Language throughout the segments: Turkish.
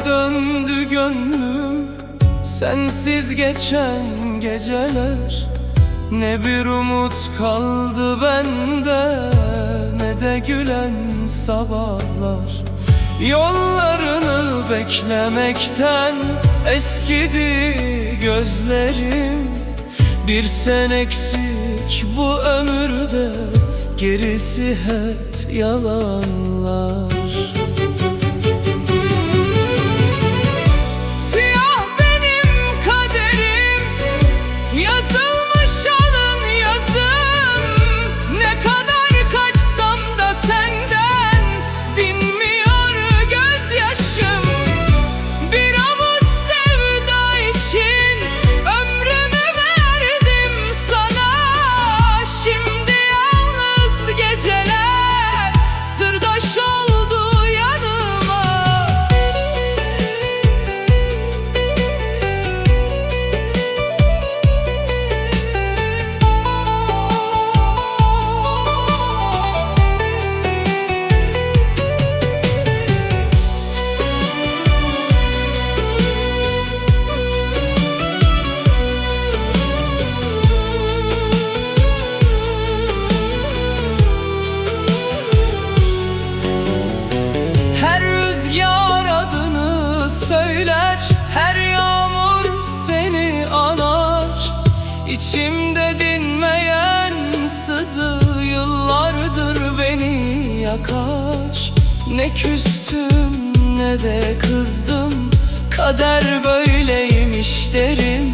döndü gönlüm sensiz geçen geceler. Ne bir umut kaldı bende, ne de gülen sabahlar. Yollarını beklemekten eskidi gözlerim. Bir sen eksik bu ömürde, gerisi hep yalanlar. Siyah benim kaderim, yazılmış alın yazım. Ne kadar kaçsam da senden dinmiyor gözyaşım. Bir avuç sevda için ömrümü verdim sana. Şimdi yalnız geceler sırdaş oldu yanıma. Her rüzgar adını söyler, her yağmur seni anar. İçimde dinmeyen sızı yıllardır beni yakar. Ne küstüm ne de kızdım, kader böyleymiş derim.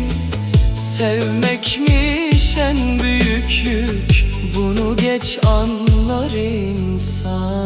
Sevmekmiş en büyük yük, bunu geç anlar insan.